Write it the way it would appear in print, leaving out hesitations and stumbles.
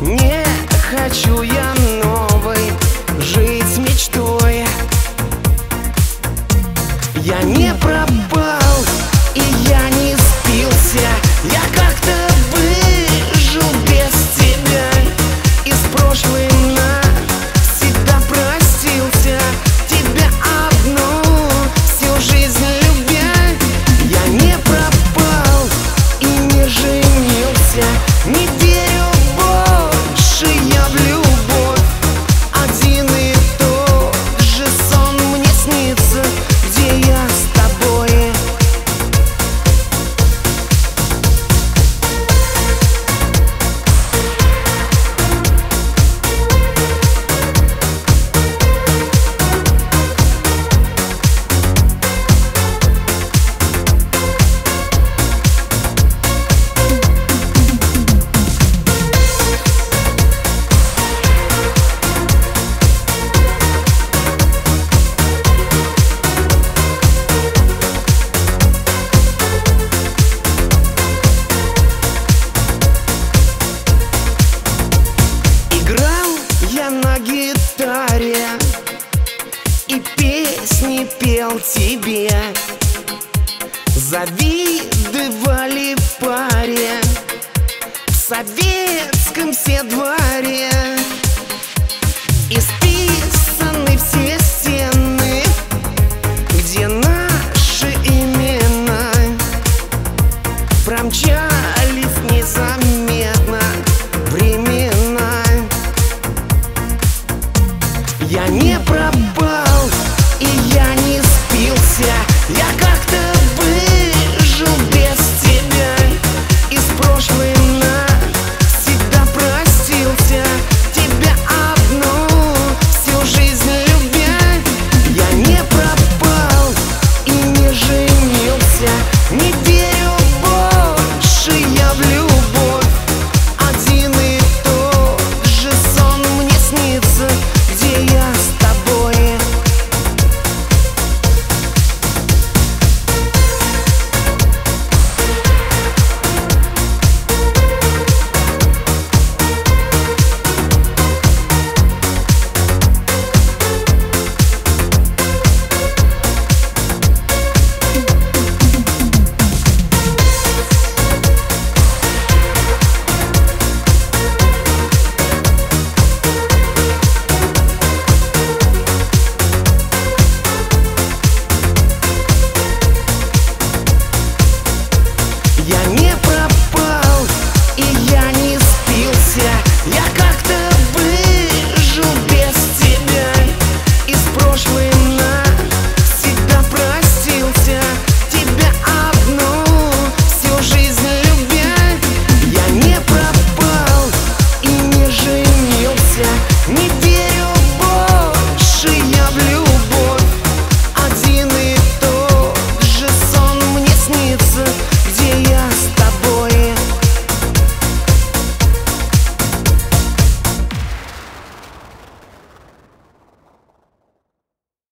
Не хочу я новой жить мечтой. Я не пропал и я не спился. Я как-то выжил без тебя. Из прошлой навсегда простился. Тебя одну всю жизнь любя. Я не пропал и не женился. Не верю больше я в любовь. Один и тот же сон мне снится, где я с тобой. На гитаре и песни пел тебе. Зови